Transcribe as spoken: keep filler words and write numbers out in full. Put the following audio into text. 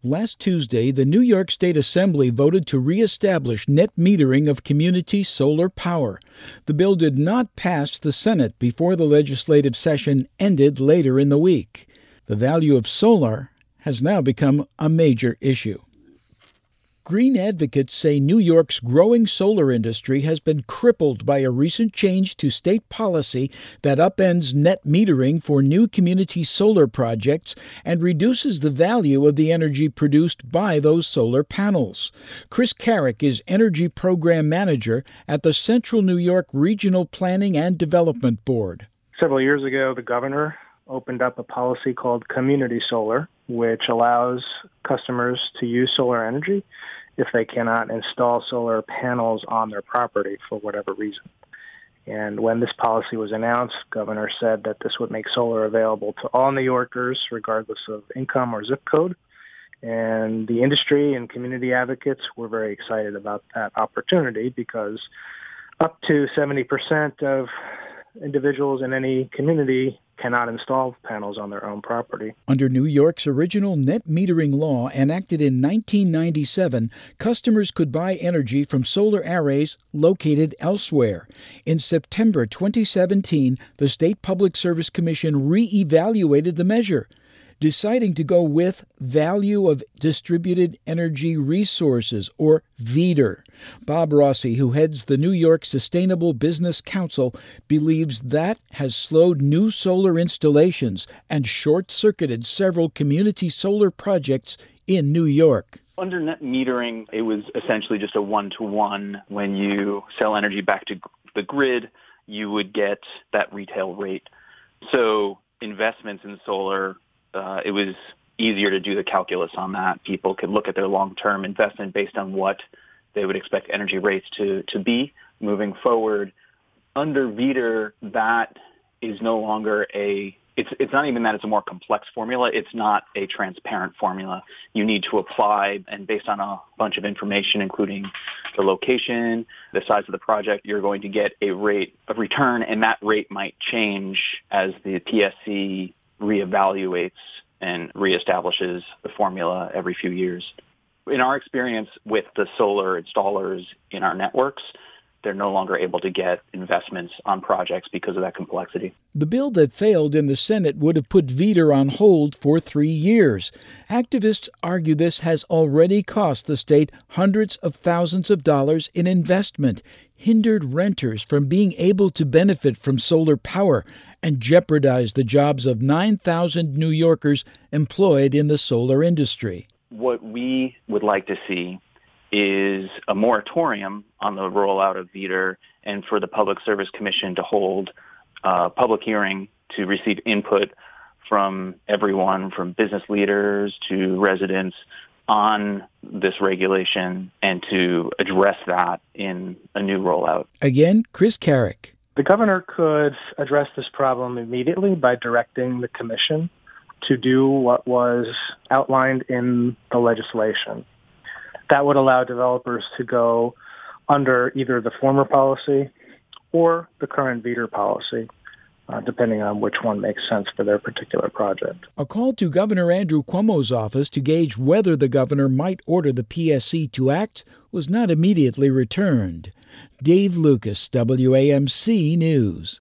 Last Tuesday, the New York State Assembly voted to reestablish net metering of community solar power. The bill did not pass the Senate before the legislative session ended later in the week. The value of solar has now become a major issue. Green advocates say New York's growing solar industry has been crippled by a recent change to state policy that upends net metering for new community solar projects and reduces the value of the energy produced by those solar panels. Chris Carrick is Energy Program Manager at the Central New York Regional Planning and Development Board. Several years ago, the governor opened up a policy called Community Solar, which allows customers to use solar energy if they cannot install solar panels on their property for whatever reason. And when this policy was announced, Governor said that this would make solar available to all New Yorkers, regardless of income or zip code. And the industry and community advocates were very excited about that opportunity because up to seventy percent of individuals in any community cannot install panels on their own property. Under New York's original net metering law, enacted in nineteen ninety-seven, customers could buy energy from solar arrays located elsewhere. In September twenty seventeen, the State Public Service Commission re-evaluated the measure, deciding to go with Value of Distributed Energy Resources, or V D E R. Bob Rossi, who heads the New York Sustainable Business Council, believes that has slowed new solar installations and short-circuited several community solar projects in New York. Under net metering, it was essentially just a one-to-one. When you sell energy back to the grid, you would get that retail rate. So investments in solar, Uh, it was easier to do the calculus on that. People could look at their long-term investment based on what they would expect energy rates to, to be moving forward. Under V D E R, that is no longer a, it's, it's not even that it's a more complex formula. It's not a transparent formula. You need to apply, and based on a bunch of information, including the location, the size of the project, you're going to get a rate of return, and that rate might change as the P S C reevaluates and reestablishes the formula every few years. In our experience with the solar installers in our networks, they're no longer able to get investments on projects because of that complexity. The bill that failed in the Senate would have put V D E R on hold for three years. Activists argue this has already cost the state hundreds of thousands of dollars in investment, hindered renters from being able to benefit from solar power, and jeopardized the jobs of nine thousand New Yorkers employed in the solar industry. What we would like to see is a moratorium on the rollout of V D E R and for the Public Service Commission to hold a public hearing to receive input from everyone, from business leaders to residents, on this regulation and to address that in a new rollout. Again, Chris Carrick. The governor could address this problem immediately by directing the commission to do what was outlined in the legislation. That would allow developers to go under either the former policy or the current V D E R policy, uh, depending on which one makes sense for their particular project. A call to Governor Andrew Cuomo's office to gauge whether the governor might order the P S C to act was not immediately returned. Dave Lucas, W A M C News.